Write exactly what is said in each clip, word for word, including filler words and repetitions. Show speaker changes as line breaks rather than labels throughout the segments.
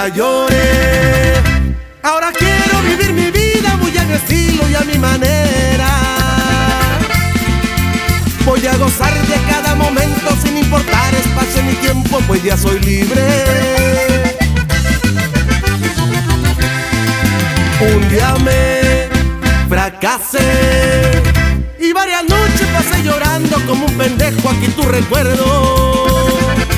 nunca lloré. Ahora quiero vivir mi vida muy a mi estilo y a mi manera. Voy a gozar de cada momento sin importar espacio ni tiempo, pues ya soy libre. Un día me fracasé y varias noches pasé llorando como un pendejo, aquí tu recuerdo.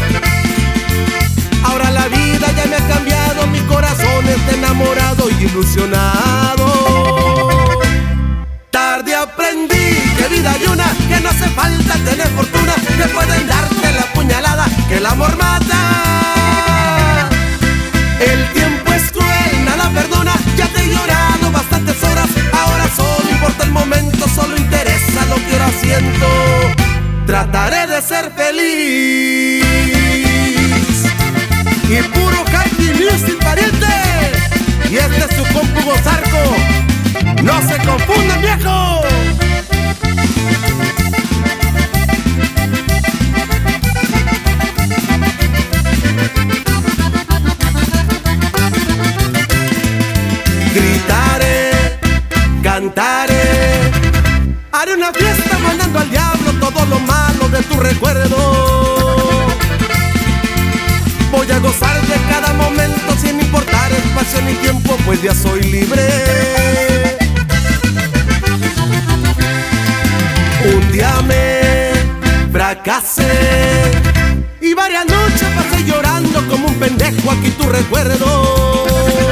Ahora la vida ya me ha cambiado, mi corazón está enamorado y ilusionado. Tarde aprendí que vida hay una, que no hace falta tener fortuna, que pueden darte la puñalada, que el amor mata. El tiempo es cruel, nada perdona, ya te he llorado bastantes horas, ahora solo importa el momento, solo interesa lo que ahora siento. Trataré de ser feliz. Y puro Happy Music, pariente. Y este es su compu Gozarco. ¡No se confundan, viejo! Gritaré, cantaré, haré una fiesta mandando al diablo todo lo malo de tu recuerdo. Voy a gozar de cada momento sin importar espacio ni tiempo, pues ya soy libre. Un día me fracasé y varias noches pasé llorando como un pendejo, aquí tu recuerdo.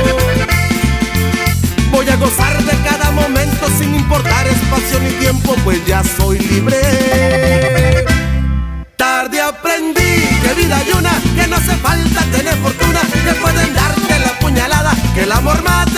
Voy a gozar de cada momento sin importar espacio ni tiempo, pues ya soy libre. Tarde aprendí que vida hay una, que no hace falta tener fortuna, que pueden darte la puñalada, que el amor mata.